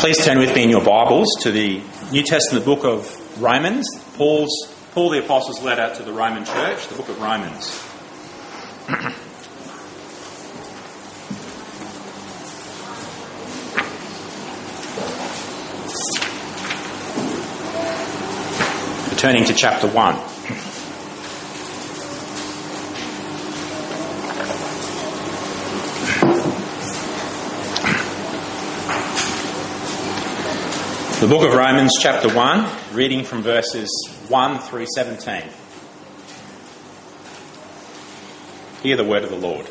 Please turn with me in your Bibles to the New Testament book of Romans, Paul the Apostle's letter to the Roman Church, the book of Romans. Turning to chapter 1. The book of Romans, chapter 1, reading from verses 1 through 17. Hear the word of the Lord.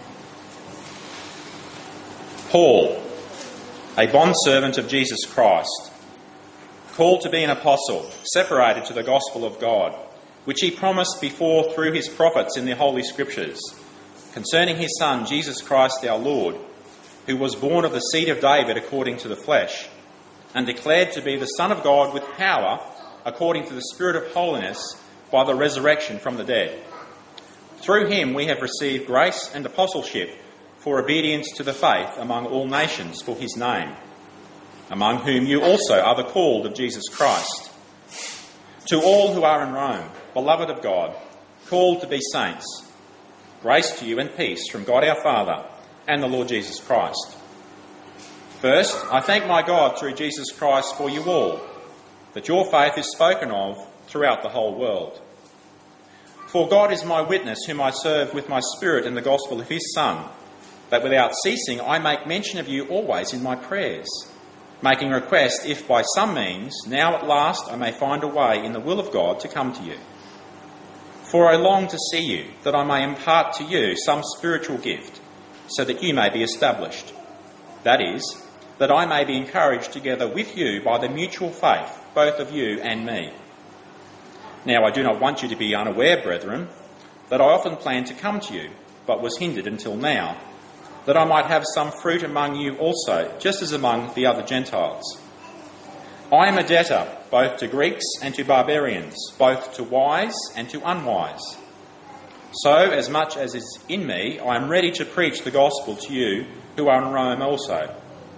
Paul, a bondservant of Jesus Christ, called to be an apostle, separated to the gospel of God, which he promised before through his prophets in the Holy Scriptures, concerning his Son, Jesus Christ our Lord, who was born of the seed of David according to the flesh, and declared to be the Son of God with power, according to the Spirit of holiness, by the resurrection from the dead. Through him we have received grace and apostleship for obedience to the faith among all nations for his name, among whom you also are the called of Jesus Christ. To all who are in Rome, beloved of God, called to be saints, grace to you and peace from God our Father and the Lord Jesus Christ. First, I thank my God through Jesus Christ for you all, that your faith is spoken of throughout the whole world. For God is my witness, whom I serve with my spirit in the gospel of his Son, that without ceasing I make mention of you always in my prayers, making request if by some means, now at last I may find a way in the will of God to come to you. For I long to see you, that I may impart to you some spiritual gift, so that you may be established. That is, that I may be encouraged together with you by the mutual faith, both of you and me. Now I do not want you to be unaware, brethren, that I often planned to come to you, but was hindered until now, that I might have some fruit among you also, just as among the other Gentiles. I am a debtor both to Greeks and to barbarians, both to wise and to unwise. So, as much as is in me, I am ready to preach the gospel to you who are in Rome also.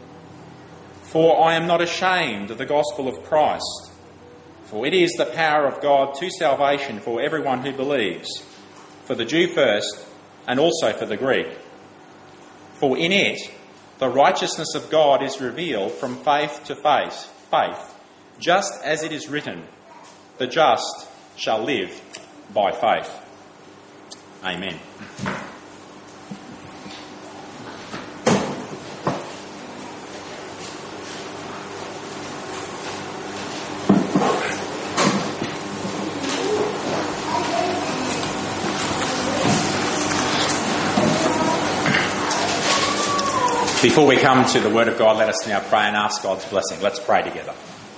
For I am not ashamed of the gospel of Christ, for it is the power of God to salvation for everyone who believes, for the Jew first, and also for the Greek. For in it the righteousness of God is revealed from faith to faith, just as it is written, the just shall live by faith. Amen. Before we come to the Word of God, let us now pray and ask God's blessing. Let's pray together.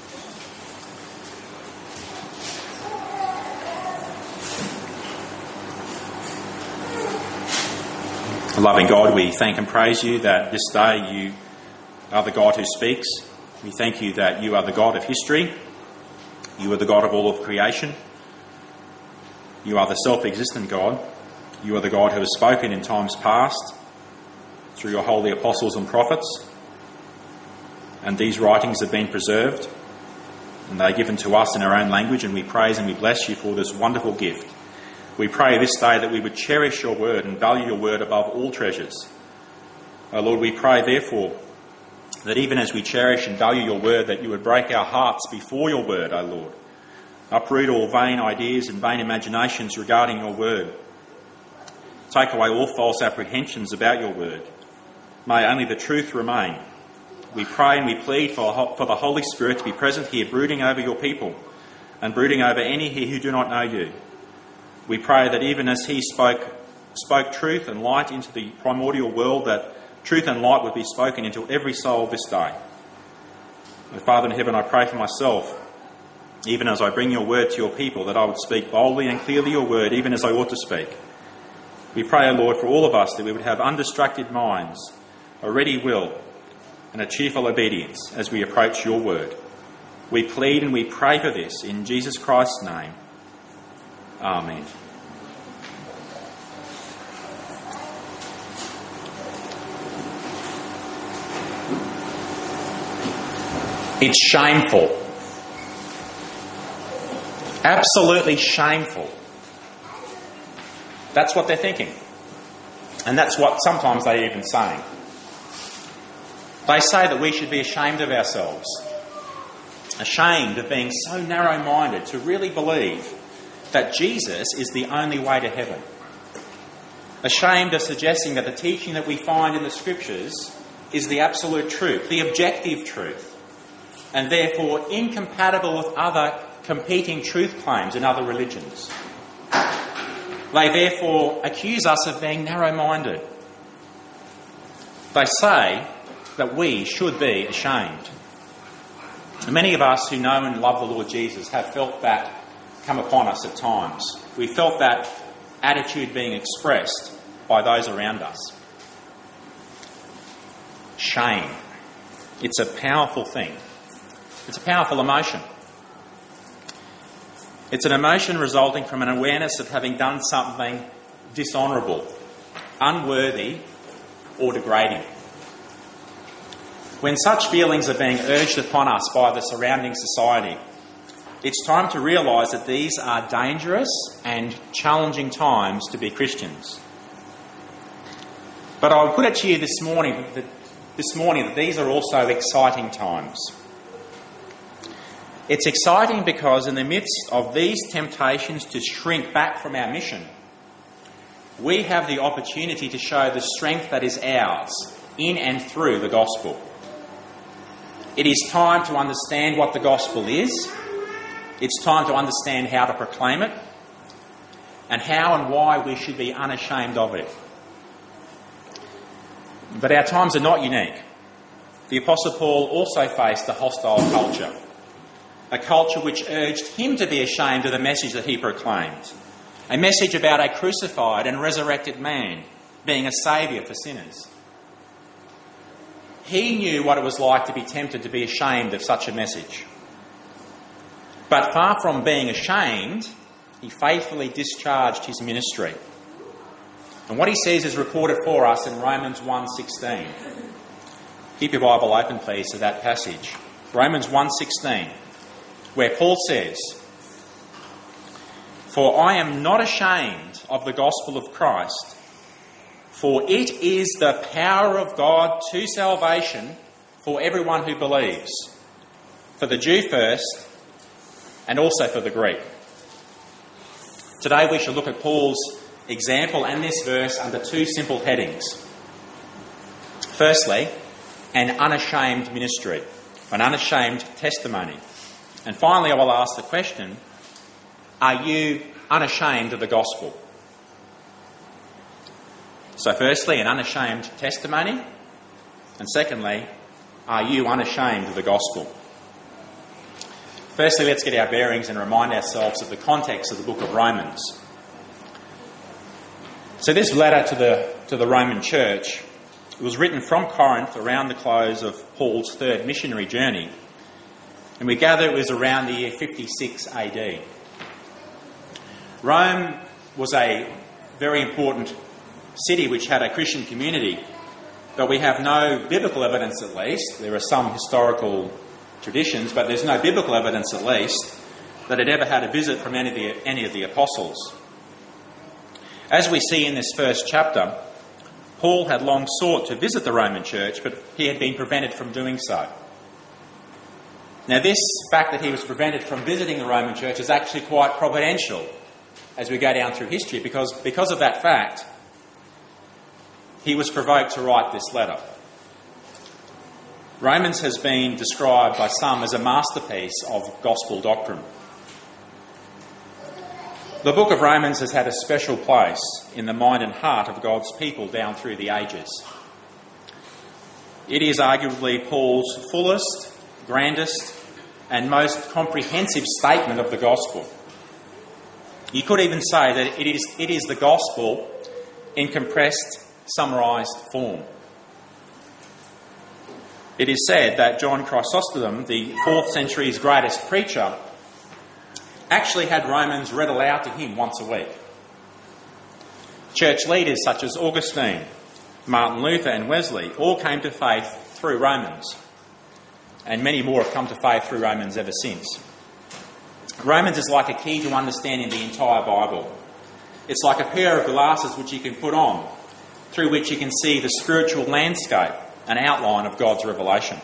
Loving God, we thank and praise you that this day you are the God who speaks. We thank you that you are the God of history. You are the God of all of creation. You are the self-existent God. You are the God who has spoken in times past through your holy apostles and prophets. And these writings have been preserved and they are given to us in our own language, and we praise and we bless you for this wonderful gift. We pray this day that we would cherish your word and value your word above all treasures. Oh Lord, we pray therefore that even as we cherish and value your word, that you would break our hearts before your word, O Lord. Uproot all vain ideas and vain imaginations regarding your word. Take away all false apprehensions about your word. May only the truth remain. We pray and we plead for the Holy Spirit to be present here, brooding over your people and brooding over any here who do not know you. We pray that even as he spoke truth and light into the primordial world, that truth and light would be spoken into every soul this day. And Father in heaven, I pray for myself, even as I bring your word to your people, that I would speak boldly and clearly your word, even as I ought to speak. We pray, O Lord, for all of us, that we would have undistracted minds, a ready will, and a cheerful obedience as we approach your word. We plead and we pray for this in Jesus Christ's name. Amen. It's shameful. Absolutely shameful. That's what they're thinking. And that's what sometimes they're even saying. They say that we should be ashamed of ourselves. Ashamed of being so narrow-minded to really believe that Jesus is the only way to heaven. Ashamed of suggesting that the teaching that we find in the Scriptures is the absolute truth, the objective truth, and therefore incompatible with other competing truth claims in other religions. They therefore accuse us of being narrow-minded. They say that we should be ashamed. Many of us who know and love the Lord Jesus have felt that come upon us at times. We felt that attitude being expressed by those around us. Shame. It's a powerful thing. It's a powerful emotion. It's an emotion resulting from an awareness of having done something dishonourable, unworthy, or degrading. When such feelings are being urged upon us by the surrounding society, it's time to realise that these are dangerous and challenging times to be Christians. But I would put it to you this morning that these are also exciting times. It's exciting because in the midst of these temptations to shrink back from our mission, we have the opportunity to show the strength that is ours in and through the gospel. It is time to understand what the gospel is. It's time to understand how to proclaim it and how and why we should be unashamed of it. But our times are not unique. The Apostle Paul also faced a hostile culture, a culture which urged him to be ashamed of the message that he proclaimed, a message about a crucified and resurrected man being a saviour for sinners. He knew what it was like to be tempted to be ashamed of such a message. But far from being ashamed, he faithfully discharged his ministry. And what he says is recorded for us in Romans 1:16. Keep your Bible open, please, to that passage. Romans 1:16, where Paul says, "For I am not ashamed of the gospel of Christ, for it is the power of God to salvation for everyone who believes, for the Jew first, and also for the Greek." Today we shall look at Paul's example and this verse under two simple headings. Firstly, an unashamed ministry, an unashamed testimony. And finally, I will ask the question, are you unashamed of the gospel? So firstly, an unashamed testimony. And secondly, are you unashamed of the gospel? Firstly, let's get our bearings and remind ourselves of the context of the book of Romans. So this letter to the Roman church was written from Corinth around the close of Paul's third missionary journey. And we gather it was around the year 56 AD. Rome was a very important city which had a Christian community, but we have no biblical evidence, at least. There are some historical traditions, but there's no biblical evidence, at least, that it ever had a visit from any of the apostles. As we see in this first chapter, Paul had long sought to visit the Roman church, but he had been prevented from doing so. Now, this fact that he was prevented from visiting the Roman church is actually quite providential as we go down through history, because of that fact, he was provoked to write this letter. Romans has been described by some as a masterpiece of gospel doctrine. The book of Romans has had a special place in the mind and heart of God's people down through the ages. It is arguably Paul's fullest, grandest, and most comprehensive statement of the gospel. You could even say that it is the gospel in compressed, summarised form. It is said that John Chrysostom, the 4th century's greatest preacher, actually had Romans read aloud to him once a week. Church leaders such as Augustine, Martin Luther and Wesley all came to faith through Romans. and many more have come to faith through Romans ever since. Romans is like a key to understanding the entire Bible. It's like a pair of glasses which you can put on, through which you can see the spiritual landscape and outline of God's revelation.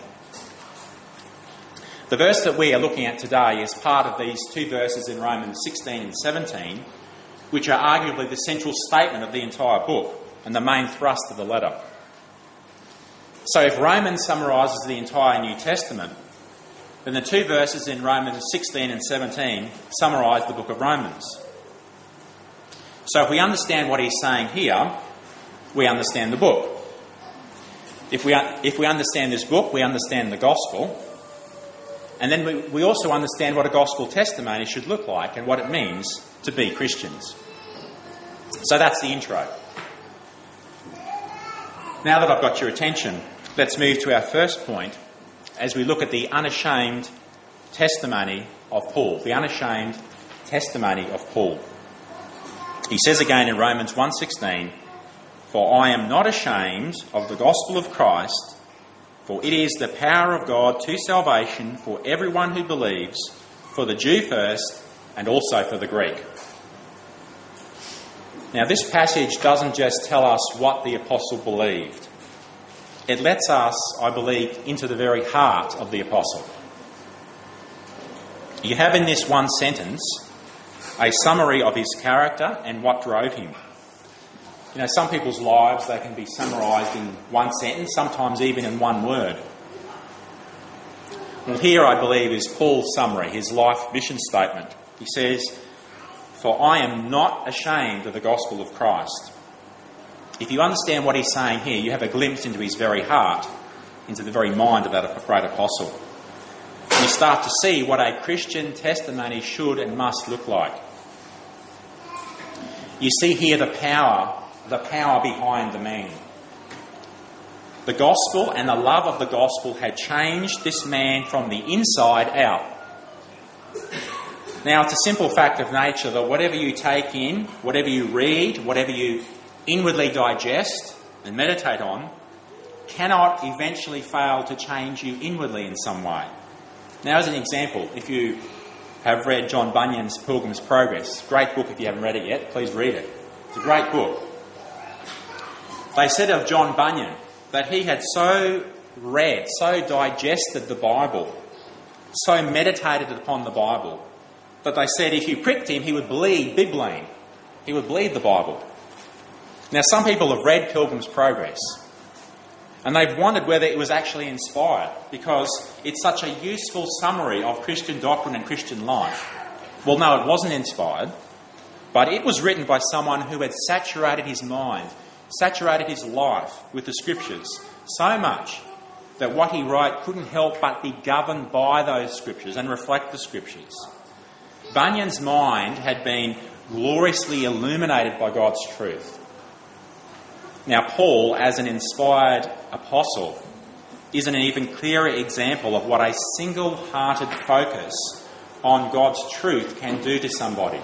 The verse that we are looking at today is part of these two verses in Romans 16 and 17, which are arguably the central statement of the entire book and the main thrust of the letter. So if Romans summarises the entire New Testament, then the two verses in Romans 16 and 17 summarise the book of Romans. So if we understand what he's saying here, we understand the book. If we understand this book, we understand the gospel. And then we also understand what a gospel testimony should look like and what it means to be Christians. So that's the intro. Now that I've got your attention, let's move to our first point as we look at the unashamed testimony of Paul. The unashamed testimony of Paul. He says again in Romans 1:16, "For I am not ashamed of the gospel of Christ, for it is the power of God to salvation for everyone who believes, for the Jew first and also for the Greek." Now this passage doesn't just tell us what the apostle believed. It lets us, I believe, into the very heart of the apostle. You have in this one sentence a summary of his character and what drove him. You know, some people's lives, they can be summarised in one sentence, sometimes even in one word. Well, here I believe is Paul's summary, his life mission statement. He says, "For I am not ashamed of the gospel of Christ." If you understand what he's saying here, you have a glimpse into his very heart, into the very mind of that great apostle. And you start to see what a Christian testimony should and must look like. You see here the power behind the man. The gospel and the love of the gospel had changed this man from the inside out. Now, it's a simple fact of nature that whatever you take in, whatever you read, whatever you inwardly digest and meditate on, cannot eventually fail to change you inwardly in some way. Now, as an example, if you have read John Bunyan's Pilgrim's Progress, great book if you haven't read it yet, please read it. It's a great book. They said of John Bunyan that he had so read, so digested the Bible, so meditated upon the Bible, that they said if you pricked him, he would bleed bibline. He would bleed the Bible. Now, some people have read Pilgrim's Progress, and they've wondered whether it was actually inspired, because it's such a useful summary of Christian doctrine and Christian life. Well, no, it wasn't inspired, but it was written by someone who had saturated his mind, saturated his life with the Scriptures so much that what he wrote couldn't help but be governed by those Scriptures and reflect the Scriptures. Bunyan's mind had been gloriously illuminated by God's truth. Now, Paul, as an inspired apostle, is an even clearer example of what a single-hearted focus on God's truth can do to somebody.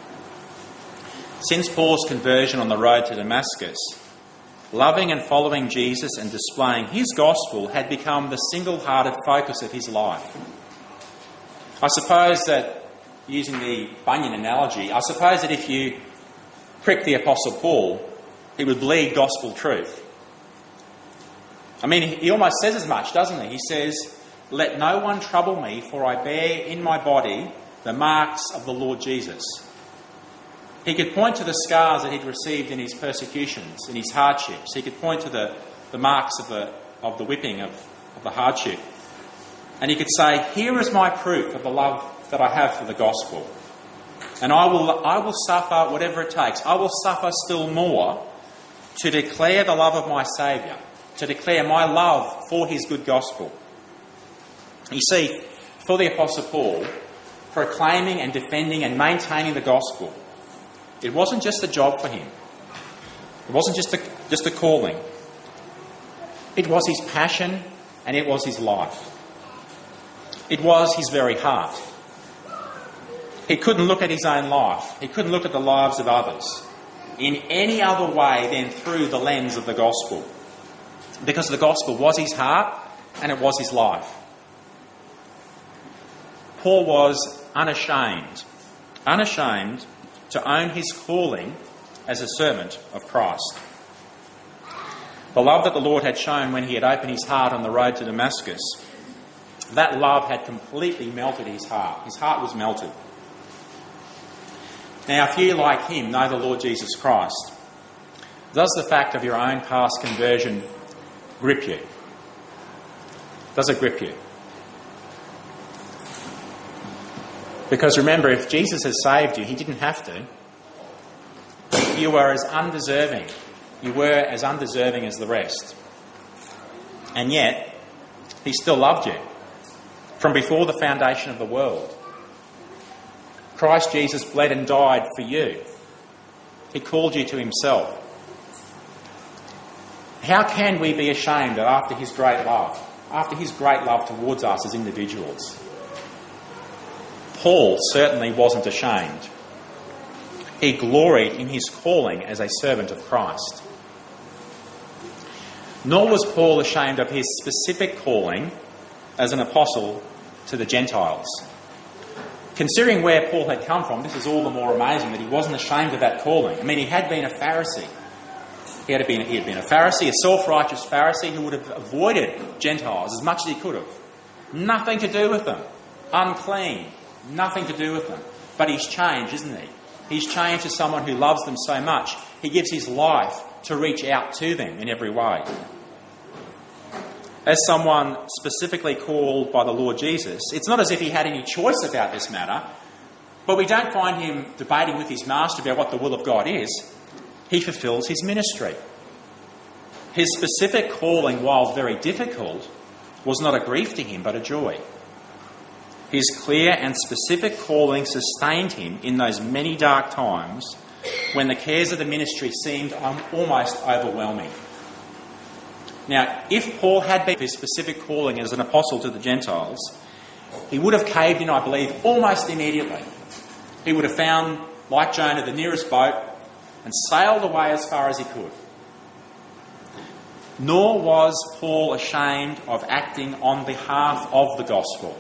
Since Paul's conversion on the road to Damascus, loving and following Jesus and displaying his gospel had become the single-hearted focus of his life. I suppose that, using the Bunyan analogy, I suppose that if you prick the Apostle Paul, he would bleed gospel truth. I mean, he almost says as much, doesn't he? He says, "Let no one trouble me, for I bear in my body the marks of the Lord Jesus." He could point to the scars that he'd received in his persecutions, in his hardships. He could point to the marks of the whipping, of the hardship. And he could say, "Here is my proof of the love that I have for the gospel. And I will suffer whatever it takes. I will suffer still more to declare the love of my Saviour, to declare my love for his good gospel." You see, for the Apostle Paul, proclaiming and defending and maintaining the gospel, it wasn't just a job for him. It wasn't just a calling. It was his passion and it was his life. It was his very heart. He couldn't look at his own life. He couldn't look at the lives of others in any other way than through the lens of the gospel. Because the gospel was his heart and it was his life. Paul was unashamed to own his calling as a servant of Christ. The love that the Lord had shown when he had opened his heart on the road to Damascus, that love had completely melted his heart. His heart was melted. Now, if you, like him, know the Lord Jesus Christ, does the fact of your own past conversion grip you? Does it grip you? Because remember, if Jesus has saved you, he didn't have to. You were as undeserving. You were as undeserving as the rest. And yet, he still loved you from before the foundation of the world. Christ Jesus bled and died for you. He called you to himself. How can we be ashamed that after his great love towards us as individuals? Paul certainly wasn't ashamed. He gloried in his calling as a servant of Christ. Nor was Paul ashamed of his specific calling as an apostle to the Gentiles. Considering where Paul had come from, this is all the more amazing that he wasn't ashamed of that calling. I mean, he had been a Pharisee. He had been a Pharisee, a self-righteous Pharisee who would have avoided Gentiles as much as he could have. Nothing to do with them. Unclean. Nothing to do with them. But he's changed, isn't he? He's changed to someone who loves them so much. He gives his life to reach out to them in every way. As someone specifically called by the Lord Jesus, it's not as if he had any choice about this matter, but we don't find him debating with his master about what the will of God is. He fulfills his ministry. His specific calling, while very difficult, was not a grief to him, but a joy. His clear and specific calling sustained him in those many dark times when the cares of the ministry seemed almost overwhelming. Now, if Paul had been his specific calling as an apostle to the Gentiles, he would have caved in, I believe, almost immediately. He would have found, like Jonah, the nearest boat and sailed away as far as he could. Nor was Paul ashamed of acting on behalf of the gospel.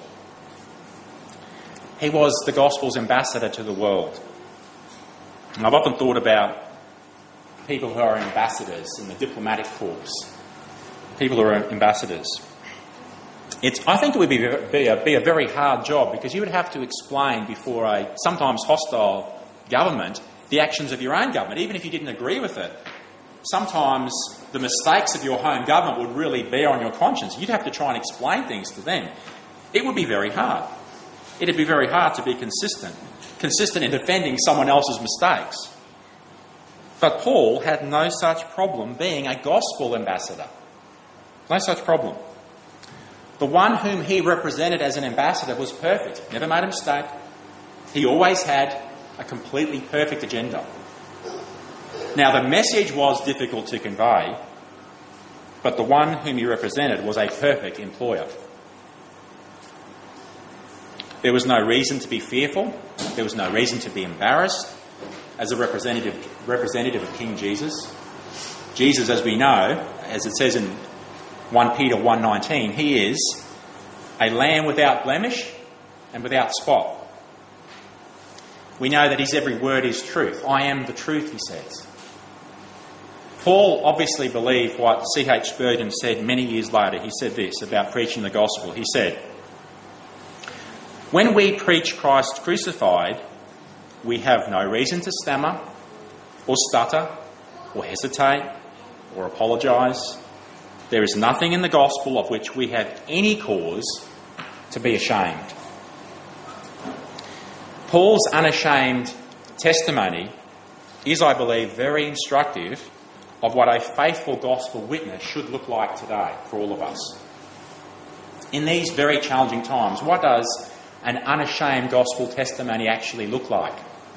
He was the gospel's ambassador to the world. And I've often thought about people who are ambassadors in the diplomatic corps. People who are ambassadors. I think it would be a very hard job, because you would have to explain before a sometimes hostile government the actions of your own government, even if you didn't agree with it. Sometimes the mistakes of your home government would really bear on your conscience. You'd have to try and explain things to them. It would be very hard. It'd be very hard to be consistent in defending someone else's mistakes. But Paul had no such problem being a gospel ambassador. No such problem. The one whom he represented as an ambassador was perfect, never made a mistake. He always had a completely perfect agenda. Now, the message was difficult to convey, but the one whom he represented was a perfect employer. There was no reason to be fearful. There was no reason to be embarrassed as a representative of King Jesus. Jesus, as we know, as it says in 1 Peter 1:19, he is a lamb without blemish and without spot. We know that his every word is truth. I am the truth, he says. Paul obviously believed what C.H. Spurgeon said many years later. He said this about preaching the gospel. He said, "When we preach Christ crucified, we have no reason to stammer or stutter or hesitate or apologise. There is nothing in the gospel of which we have any cause to be ashamed." Paul's unashamed testimony is, I believe, very instructive of what a faithful gospel witness should look like today for all of us. In these very challenging times, what does an unashamed gospel testimony actually look like?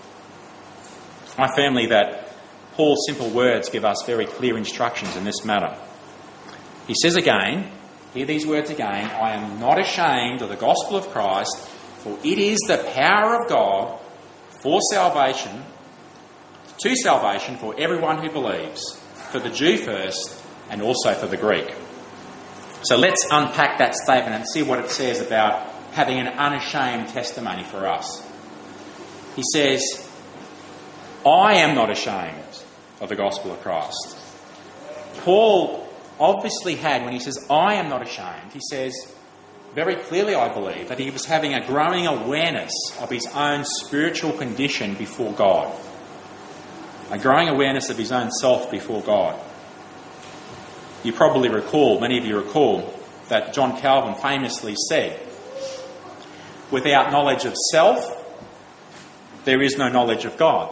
I firmly that Paul's simple words give us very clear instructions in this matter. He says again, hear these words again, "I am not ashamed of the gospel of Christ, for it is the power of God for salvation, to salvation for everyone who believes, for the Jew first and also for the Greek." So let's unpack that statement and see what it says about having an unashamed testimony for us. He says, I am not ashamed of the gospel of Christ. Paul obviously had, when he says, I am not ashamed, he says very clearly, I believe, that he was having a growing awareness of his own spiritual condition before God. A growing awareness of his own self before God. You probably recall, many of you recall, that John Calvin famously said, without knowledge of self, there is no knowledge of God.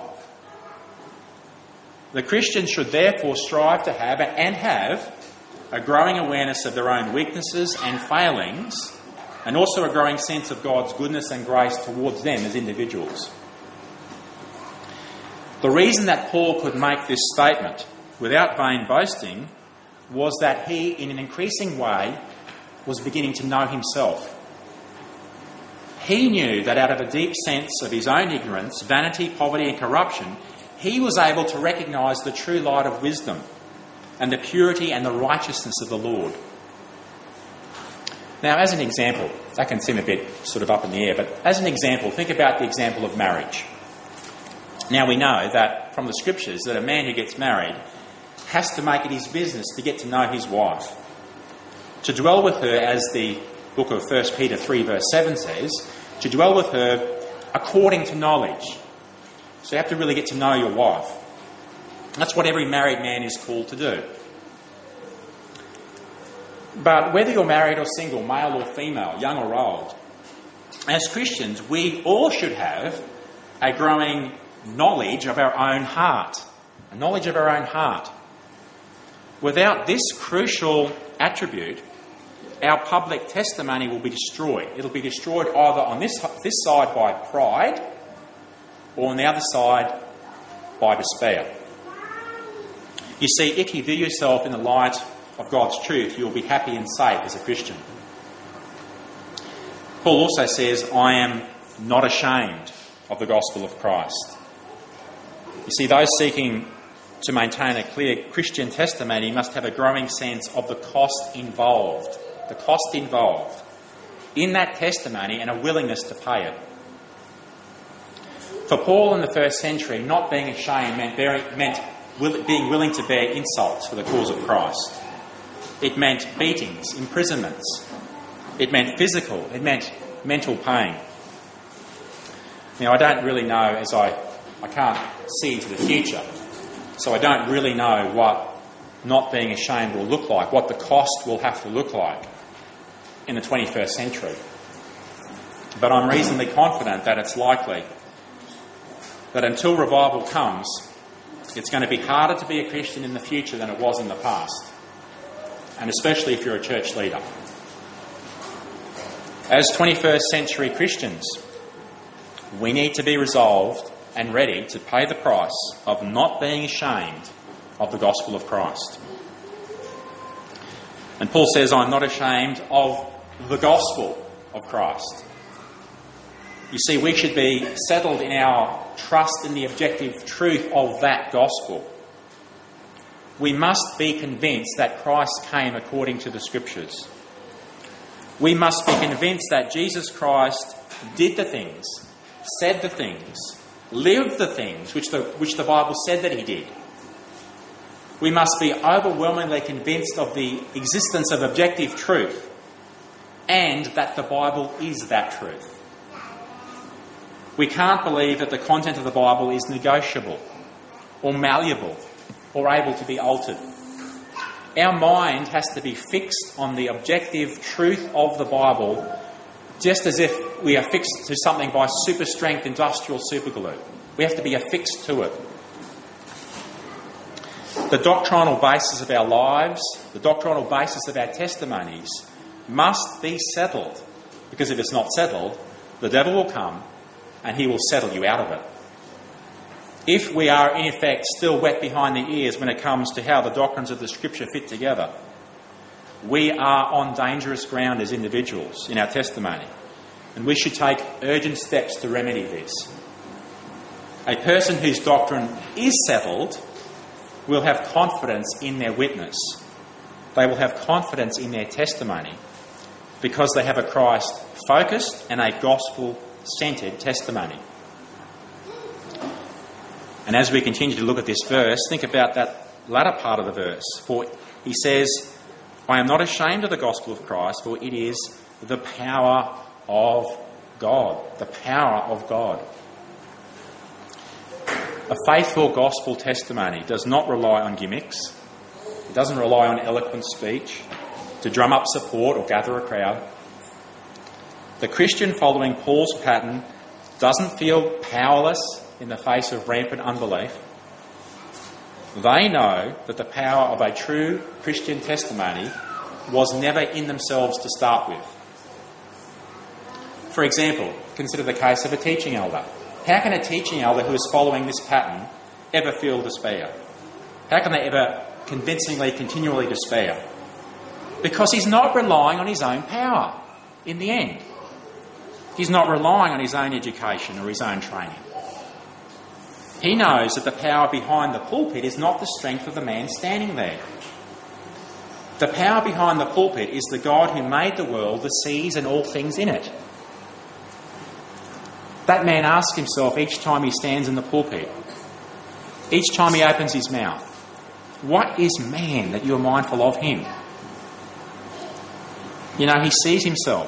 The Christian should therefore strive to have, and have, a growing awareness of their own weaknesses and failings, and also a growing sense of God's goodness and grace towards them as individuals. The reason that Paul could make this statement without vain boasting was that he, in an increasing way, was beginning to know himself. He knew that out of a deep sense of his own ignorance, vanity, poverty and corruption, he was able to recognise the true light of wisdom and the purity and the righteousness of the Lord. Now, as an example, that can seem a bit sort of up in the air, but as an example, think about the example of marriage. Now, we know that from the Scriptures that a man who gets married has to make it his business to get to know his wife, to dwell with her, as the book of 1 Peter 3 verse 7 says, to dwell with her according to knowledge. So you have to really get to know your wife. That's what every married man is called to do. But whether you're married or single, male or female, young or old, as Christians, we all should have a growing knowledge of our own heart. A knowledge of our own heart. Without this crucial attribute, our public testimony will be destroyed. It'll be destroyed either on this side by pride, or on the other side by despair. You see, if you view yourself in the light of God's truth, you'll be happy and safe as a Christian. Paul also says, I am not ashamed of the gospel of Christ. You see, those seeking to maintain a clear Christian testimony must have a growing sense of the cost involved. The cost involved in that testimony and a willingness to pay it. For Paul in the first century, not being ashamed meant being willing to bear insults for the cause of Christ. It meant beatings, imprisonments. It meant physical. It meant mental pain. Now, I don't really know, as I can't see into the future, so I don't really know what not being ashamed will look like, what the cost will have to look like in the 21st century. But I'm reasonably confident that it's likely that until revival comes, it's going to be harder to be a Christian in the future than it was in the past, and especially if you're a church leader. As 21st century Christians, we need to be resolved and ready to pay the price of not being ashamed of the gospel of Christ. And Paul says, I'm not ashamed of the gospel of Christ. You see, we should be settled in our trust in the objective truth of that gospel. We must be convinced that Christ came according to the Scriptures. We must be convinced that Jesus Christ did the things, said the things, lived the things which the Bible said that he did. We must be overwhelmingly convinced of the existence of objective truth and that the Bible is that truth. We can't believe that the content of the Bible is negotiable or malleable or able to be altered. Our mind has to be fixed on the objective truth of the Bible, just as if we are fixed to something by super strength industrial superglue. We have to be affixed to it. The doctrinal basis of our lives, the doctrinal basis of our testimonies must be settled, because if it's not settled, the devil will come and he will settle you out of it. If we are in effect still wet behind the ears when it comes to how the doctrines of the Scripture fit together, we are on dangerous ground as individuals in our testimony, and we should take urgent steps to remedy this. A person whose doctrine is settled will have confidence in their witness. They will have confidence in their testimony. because they have a Christ-focused and a gospel-centred testimony. And as we continue to look at this verse, think about that latter part of the verse. For he says, I am not ashamed of the gospel of Christ, for it is the power of God. The power of God. A faithful gospel testimony does not rely on gimmicks. It doesn't rely on eloquent speech to drum up support or gather a crowd. The Christian following Paul's pattern doesn't feel powerless in the face of rampant unbelief. They know that the power of a true Christian testimony was never in themselves to start with. For example, consider the case of a teaching elder. How can a teaching elder who is following this pattern ever feel despair? How can they ever convincingly, continually despair? Because he's not relying on his own power in the end. He's not relying on his own education or his own training. He knows that the power behind the pulpit is not the strength of the man standing there. The power behind the pulpit is the God who made the world, the seas and all things in it. That man asks himself each time he stands in the pulpit, each time he opens his mouth, what is man that you are mindful of him? You know, he sees himself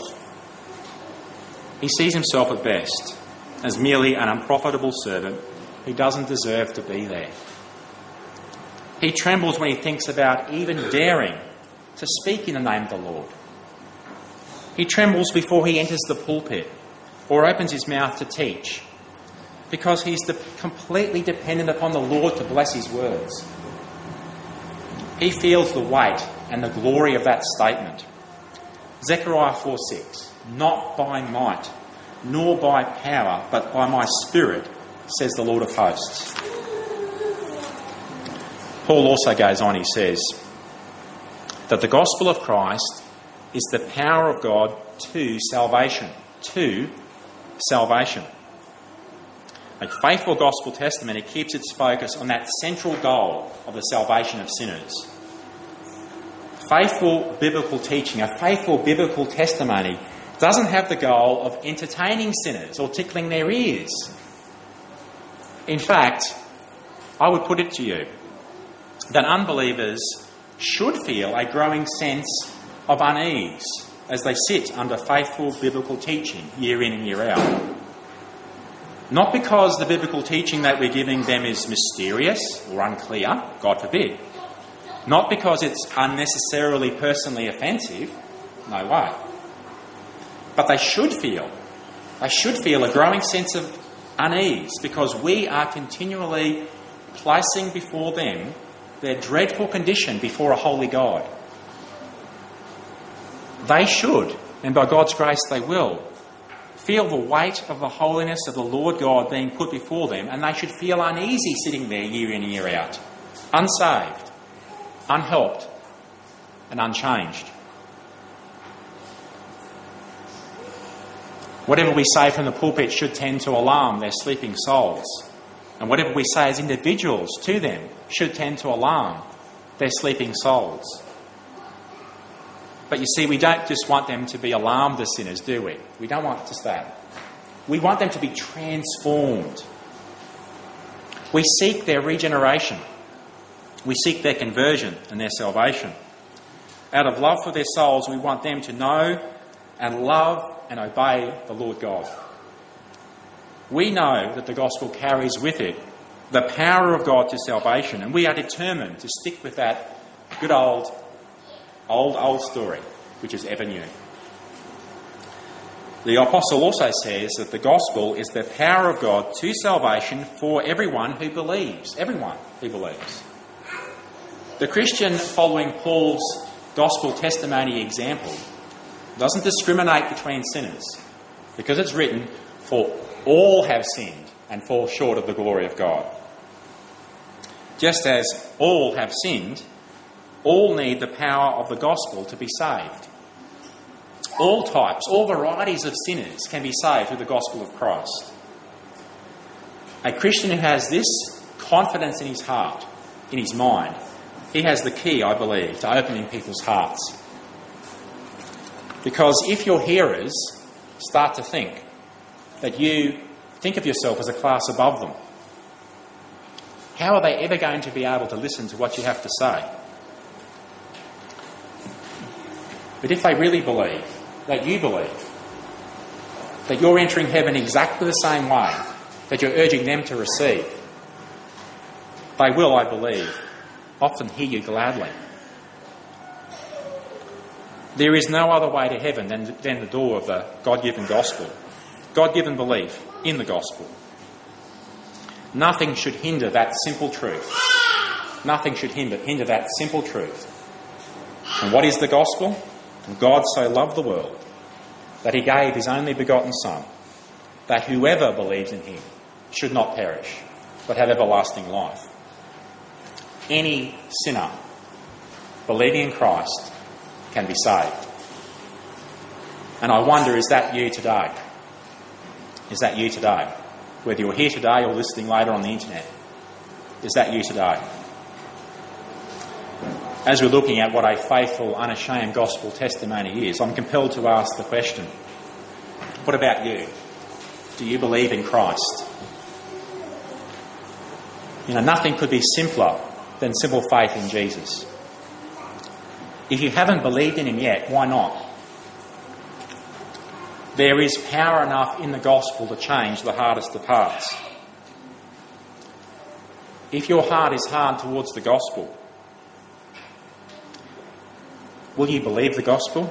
at best as merely an unprofitable servant who doesn't deserve to be there. He trembles when he thinks about even daring to speak in the name of the Lord. He trembles before he enters the pulpit or opens his mouth to teach, because he's completely dependent upon the Lord to bless his words. He feels the weight and the glory of that statement. Zechariah 4:6, not by might, nor by power, but by my Spirit, says the Lord of hosts. Paul also goes on, he says, that the gospel of Christ is the power of God to salvation. To salvation. A faithful gospel testimony keeps its focus on that central goal of the salvation of sinners. Faithful biblical teaching, a faithful biblical testimony doesn't have the goal of entertaining sinners or tickling their ears. In fact, I would put it to you that unbelievers should feel a growing sense of unease as they sit under faithful biblical teaching year in and year out. Not because the biblical teaching that we're giving them is mysterious or unclear, God forbid. Not because it's unnecessarily personally offensive, no way. But they should feel a growing sense of unease because we are continually placing before them their dreadful condition before a holy God. They should, and by God's grace they will, feel the weight of the holiness of the Lord God being put before them, and they should feel uneasy sitting there year in and year out, unsaved, unhelped, and unchanged. Whatever we say from the pulpit should tend to alarm their sleeping souls, and whatever we say as individuals to them should tend to alarm their sleeping souls. But you see, we don't just want them to be alarmed as sinners, do we? We don't want just that. We want them to be transformed. We seek their regeneration. We seek their conversion and their salvation. Out of love for their souls, we want them to know and love and obey the Lord God. We know that the gospel carries with it the power of God to salvation, and we are determined to stick with that good old story, which is ever new. The apostle also says that the gospel is the power of God to salvation for everyone who believes. Everyone who believes. The Christian following Paul's gospel testimony example doesn't discriminate between sinners, because it's written, for all have sinned and fall short of the glory of God. Just as all have sinned, all need the power of the gospel to be saved. All types, all varieties of sinners can be saved through the gospel of Christ. A Christian who has this confidence in his heart, in his mind, he has the key, I believe, to opening people's hearts. Because if your hearers start to think that you think of yourself as a class above them, how are they ever going to be able to listen to what you have to say? But if they really believe that you believe that you're entering heaven exactly the same way that you're urging them to receive, they will, I believe, often hear you gladly. There is no other way to heaven than the door of the God-given gospel, God-given belief in the gospel. Nothing should hinder that simple truth. Nothing should hinder that simple truth. And what is the gospel? God so loved the world that he gave his only begotten Son, that whoever believes in him should not perish, but have everlasting life. Any sinner believing in Christ can be saved. And I wonder, is that you today? Is that you today? Whether you're here today or listening later on the internet, is that you today? As we're looking at what a faithful, unashamed gospel testimony is, I'm compelled to ask the question, what about you? Do you believe in Christ? Nothing could be simpler than simple faith in Jesus. If you haven't believed in him yet, why not? There is power enough in the gospel to change the hardest of hearts. If your heart is hard towards the gospel, will you believe the gospel?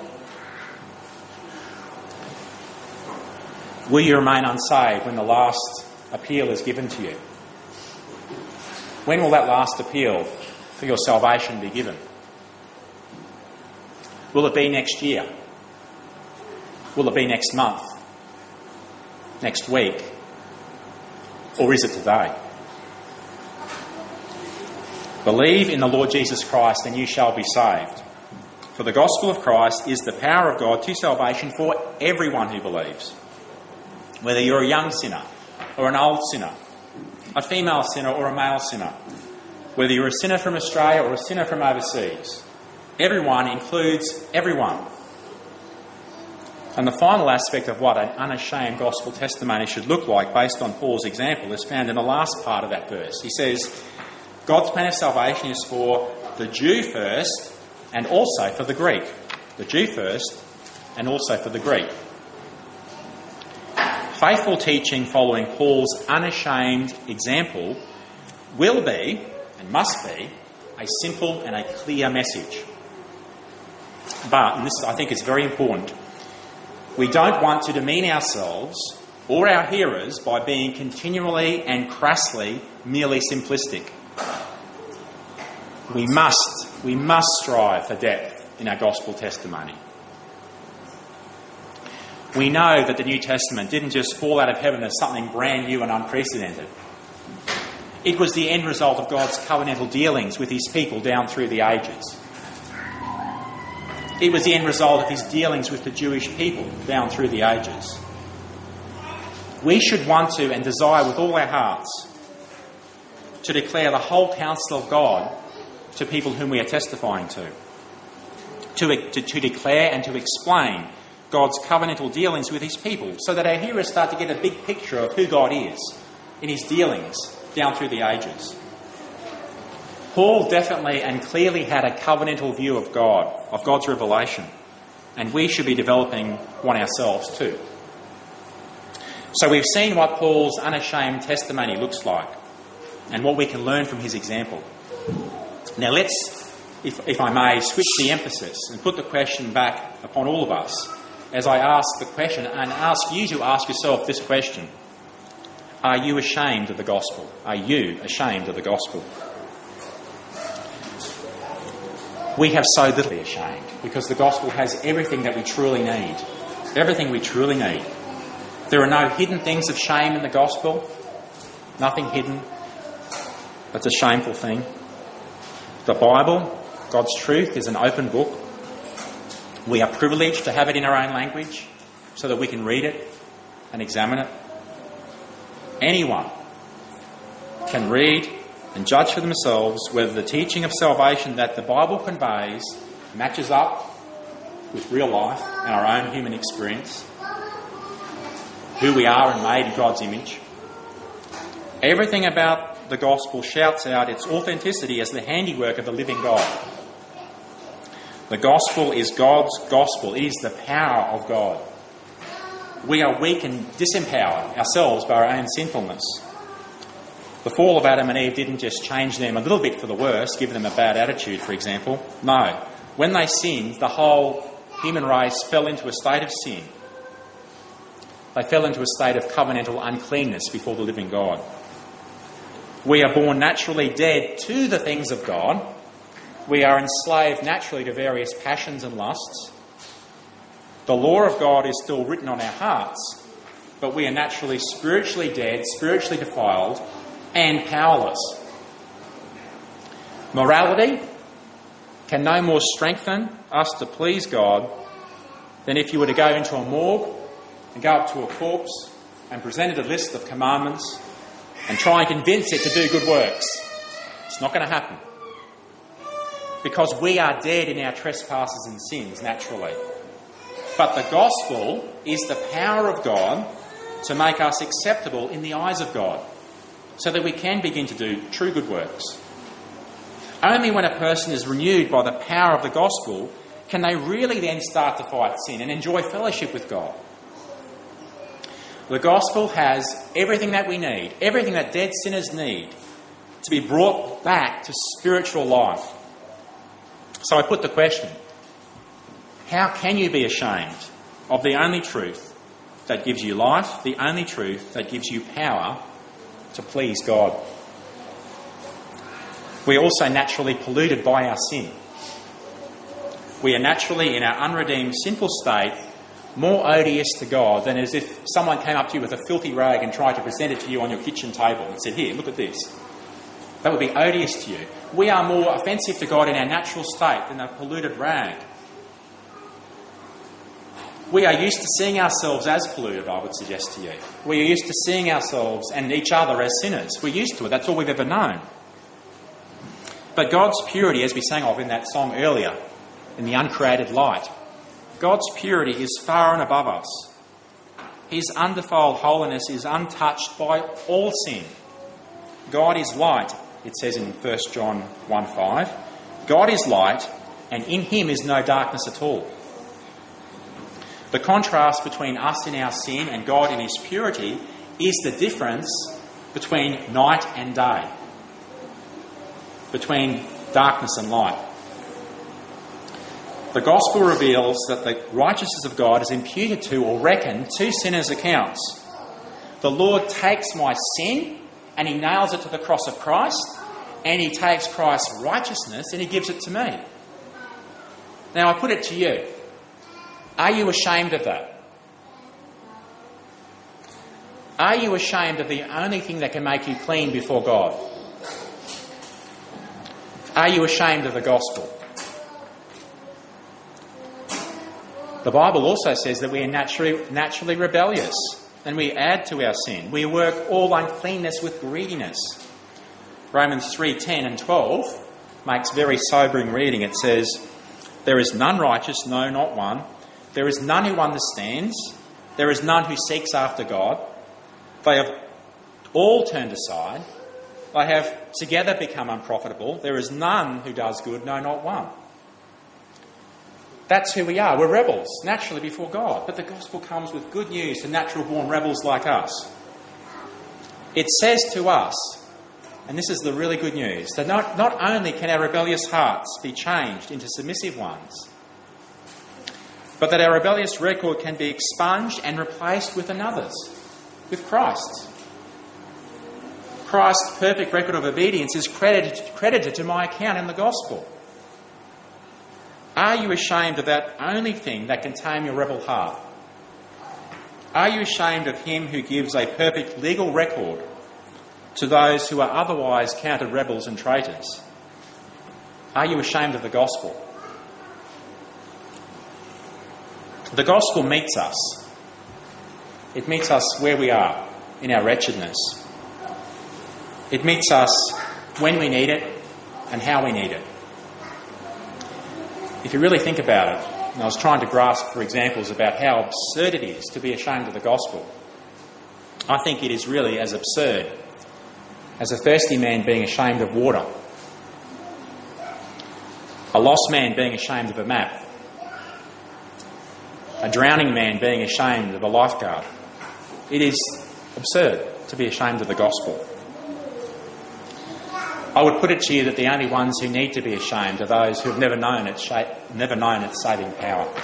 Will you remain unsaved when the last appeal is given to you? When will that last appeal for your salvation be given? Will it be next year? Will it be next month? Next week? Or is it today? Believe in the Lord Jesus Christ and you shall be saved. For the gospel of Christ is the power of God to salvation for everyone who believes. Whether you're a young sinner or an old sinner, a female sinner or a male sinner, whether you're a sinner from Australia or a sinner from overseas, everyone includes everyone. And the final aspect of what an unashamed gospel testimony should look like, based on Paul's example, is found in the last part of that verse. He says, God's plan of salvation is for the Jew first and also for the Greek. The Jew first and also for the Greek. Faithful teaching following Paul's unashamed example will be, and must be, a simple and a clear message. But, and this I think is very important, we don't want to demean ourselves or our hearers by being continually and crassly merely simplistic. We must strive for depth in our gospel testimony. We know that the New Testament didn't just fall out of heaven as something brand new and unprecedented. It was the end result of God's covenantal dealings with his people down through the ages. It was the end result of his dealings with the Jewish people down through the ages. We should want to and desire with all our hearts to declare the whole counsel of God to people whom we are testifying to declare and to explain God's covenantal dealings with his people, so that our hearers start to get a big picture of who God is in his dealings down through the ages. Paul definitely and clearly had a covenantal view of God, of God's revelation, and we should be developing one ourselves too. So we've seen what Paul's unashamed testimony looks like and what we can learn from his example. Now let's, if I may, switch the emphasis and put the question back upon all of us as I ask the question and ask you to ask yourself this question. Are you ashamed of the gospel? Are you ashamed of the gospel? We have so little to be ashamed because the gospel has everything that we truly need. Everything we truly need. There are no hidden things of shame in the gospel. Nothing hidden. That's a shameful thing. The Bible, God's truth, is an open book. We are privileged to have it in our own language so that we can read it and examine it. Anyone can read and judge for themselves whether the teaching of salvation that the Bible conveys matches up with real life and our own human experience, who we are and made in God's image. Everything about the gospel shouts out its authenticity as the handiwork of the living God. The gospel is God's gospel. It is the power of God. We are weak and disempowered ourselves by our own sinfulness. The fall of Adam and Eve didn't just change them a little bit for the worse, give them a bad attitude, for example. No. When they sinned, the whole human race fell into a state of sin. They fell into a state of covenantal uncleanness before the living God. We are born naturally dead to the things of God. We are enslaved naturally to various passions and lusts. The law of God is still written on our hearts, but we are naturally spiritually dead, spiritually defiled, and powerless. Morality can no more strengthen us to please God than if you were to go into a morgue and go up to a corpse and present it a list of commandments and try and convince it to do good works. It's not going to happen. Because we are dead in our trespasses and sins naturally. But the gospel is the power of God to make us acceptable in the eyes of God, so that we can begin to do true good works. Only when a person is renewed by the power of the gospel can they really then start to fight sin and enjoy fellowship with God. The gospel has everything that we need, everything that dead sinners need to be brought back to spiritual life. So I put the question, how can you be ashamed of the only truth that gives you life, the only truth that gives you power to please God? We are also naturally polluted by our sin. We are naturally, in our unredeemed sinful state, more odious to God than as if someone came up to you with a filthy rag and tried to present it to you on your kitchen table and said, "Here, look at this." That would be odious to you. We are more offensive to God in our natural state than a polluted rag. We are used to seeing ourselves as polluted, I would suggest to you. We are used to seeing ourselves and each other as sinners. We're used to it. That's all we've ever known. But God's purity, as we sang of in that song earlier, in the uncreated light, God's purity is far and above us. His undefiled holiness is untouched by all sin. God is light, it says in 1 John 1:5. God is light, and in him is no darkness at all. The contrast between us in our sin and God in his purity is the difference between night and day, between darkness and light. The gospel reveals that the righteousness of God is imputed to or reckoned to sinners' accounts. The Lord takes my sin and he nails it to the cross of Christ, and he takes Christ's righteousness and he gives it to me. Now I put it to you, are you ashamed of that? Are you ashamed of the only thing that can make you clean before God? Are you ashamed of the gospel? The Bible also says that we are naturally rebellious, and we add to our sin. We work all uncleanness with greediness. Romans 3:10 and 12 makes very sobering reading. It says, "There is none righteous, no, not one. There is none who understands. There is none who seeks after God. They have all turned aside. They have together become unprofitable. There is none who does good, no, not one." That's who we are. We're rebels, naturally before God. But the gospel comes with good news to natural-born rebels like us. It says to us, and this is the really good news, that not only can our rebellious hearts be changed into submissive ones, but that our rebellious record can be expunged and replaced with another's, with Christ's. Christ's perfect record of obedience is credited to my account in the gospel. Are you ashamed of that only thing that can tame your rebel heart? Are you ashamed of him who gives a perfect legal record to those who are otherwise counted rebels and traitors? Are you ashamed of the gospel? The gospel meets us. It meets us where we are in our wretchedness. It meets us when we need it and how we need it. If you really think about it, And I was trying to grasp for examples about how absurd it is to be ashamed of the gospel. I think it is really as absurd as a thirsty man being ashamed of water, a lost man being ashamed of a map, a drowning man being ashamed of a lifeguard. It is absurd to be ashamed of the gospel. I would put it to you that the only ones who need to be ashamed are those who have never known its saving power.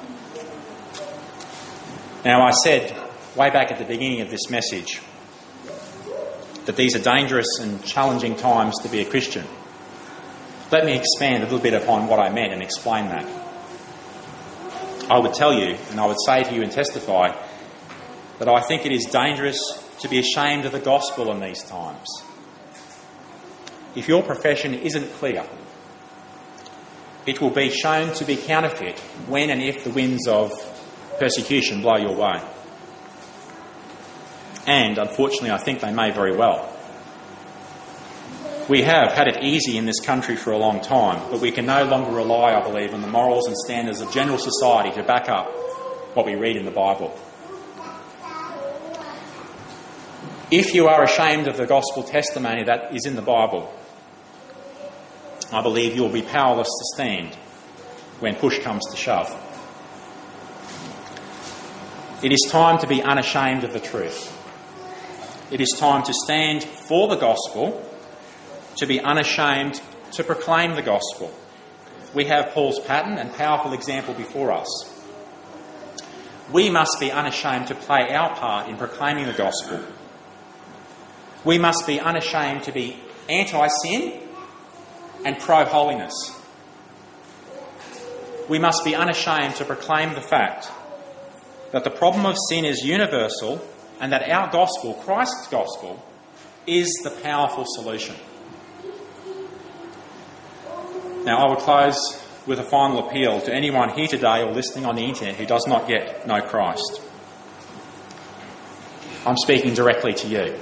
Now, I said way back at the beginning of this message that these are dangerous and challenging times to be a Christian. Let me expand a little bit upon what I meant and explain that. I would tell you, and I would say to you and testify, that I think it is dangerous to be ashamed of the gospel in these times. If your profession isn't clear, it will be shown to be counterfeit when and if the winds of persecution blow your way. And, unfortunately, I think they may very well. We have had it easy in this country for a long time, but we can no longer rely, I believe, on the morals and standards of general society to back up what we read in the Bible. If you are ashamed of the gospel testimony that is in the Bible, I believe you will be powerless to stand when push comes to shove. It is time to be unashamed of the truth. It is time to stand for the gospel, to be unashamed to proclaim the gospel. We have Paul's pattern and powerful example before us. We must be unashamed to play our part in proclaiming the gospel. We must be unashamed to be anti-sin and pro-holiness. We must be unashamed to proclaim the fact that the problem of sin is universal and that our gospel, Christ's gospel, is the powerful solution. Now, I will close with a final appeal to anyone here today or listening on the internet who does not yet know Christ. I'm speaking directly to you.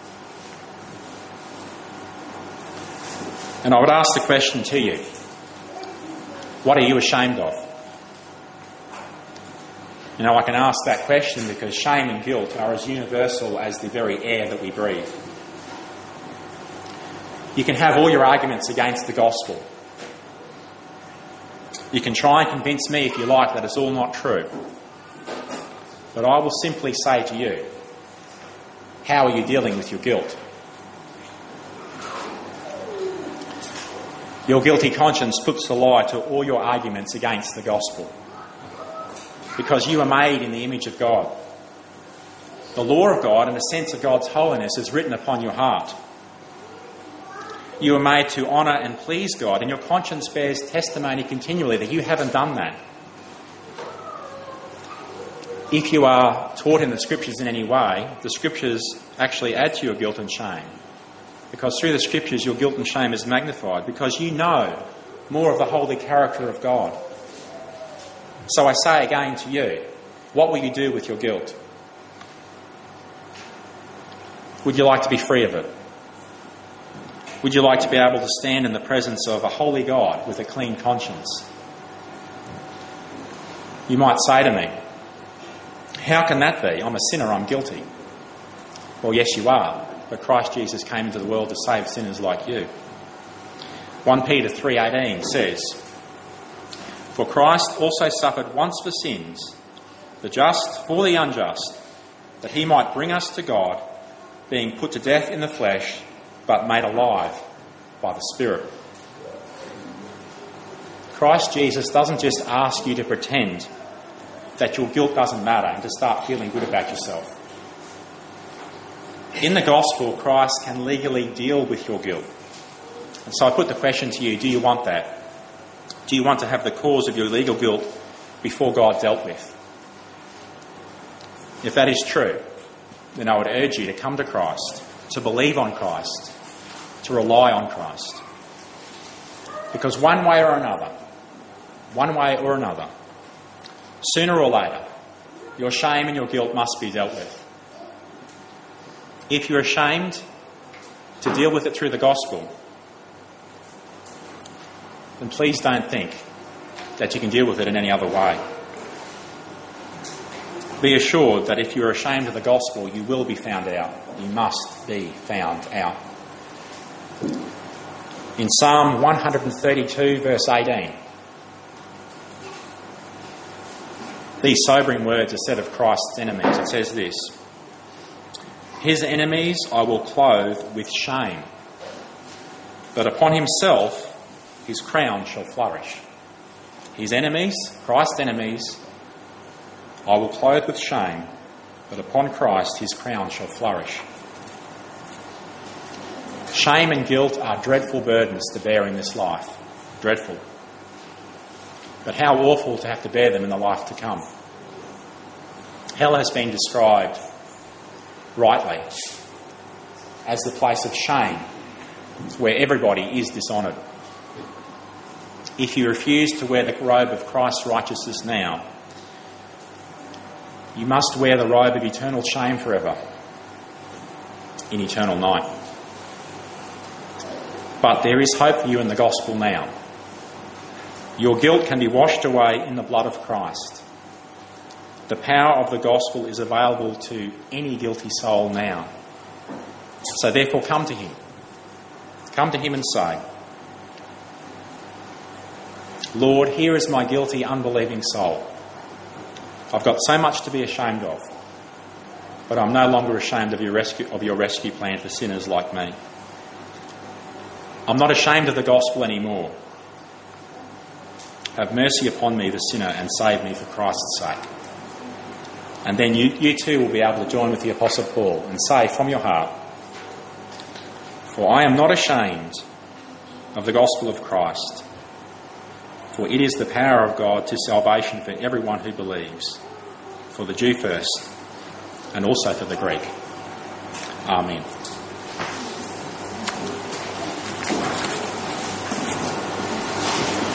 And I would ask the question to you, what are you ashamed of? You know, I can ask that question because shame and guilt are as universal as the very air that we breathe. You can have all your arguments against the gospel. You can try and convince me, if you like, that it's all not true. But I will simply say to you, how are you dealing with your guilt? Your guilty conscience puts the lie to all your arguments against the gospel. Because you are made in the image of God. The law of God and the sense of God's holiness is written upon your heart. You are made to honour and please God, and your conscience bears testimony continually that you haven't done that. If you are taught in the Scriptures in any way, the Scriptures actually add to your guilt and shame. Because through the Scriptures your guilt and shame is magnified, because you know more of the holy character of God. So I say again to you, what will you do with your guilt? Would you like to be free of it? Would you like to be able to stand in the presence of a holy God with a clean conscience? You might say to me, how can that be? I'm a sinner, I'm guilty. Well, yes, you are, but Christ Jesus came into the world to save sinners like you. 1 Peter 3:18 says, "For Christ also suffered once for sins, the just for the unjust, that he might bring us to God, being put to death in the flesh, but made alive by the Spirit." Christ Jesus doesn't just ask you to pretend that your guilt doesn't matter and to start feeling good about yourself. In the gospel, Christ can legally deal with your guilt. And so I put the question to you, do you want that? Do you want to have the cause of your legal guilt before God dealt with? If that is true, then I would urge you to come to Christ, to believe on Christ, to rely on Christ. Because one way or another, sooner or later, your shame and your guilt must be dealt with. If you're ashamed to deal with it through the gospel, then please don't think that you can deal with it in any other way. Be assured that if you're ashamed of the gospel, you will be found out. You must be found out. In Psalm 132, verse 18, these sobering words are said of Christ's enemies. It says this: "His enemies I will clothe with shame, but upon himself his crown shall flourish." His enemies, Christ's enemies, I will clothe with shame, but upon Christ his crown shall flourish. Shame and guilt are dreadful burdens to bear in this life. Dreadful. But how awful to have to bear them in the life to come. Hell has been described rightly as the place of shame, where everybody is dishonoured. If you refuse to wear the robe of Christ's righteousness now, you must wear the robe of eternal shame forever, in eternal night. But there is hope for you in the gospel now. Your guilt can be washed away in the blood of Christ. The power of the gospel is available to any guilty soul now. So therefore come to him. Come to him and say, "Lord, here is my guilty, unbelieving soul. I've got so much to be ashamed of, but I'm no longer ashamed of your rescue plan for sinners like me. I'm not ashamed of the gospel anymore. Have mercy upon me, the sinner, and save me for Christ's sake." And then you too will be able to join with the Apostle Paul and say from your heart, "For I am not ashamed of the gospel of Christ, for it is the power of God to salvation for everyone who believes, for the Jew first, and also for the Greek." Amen.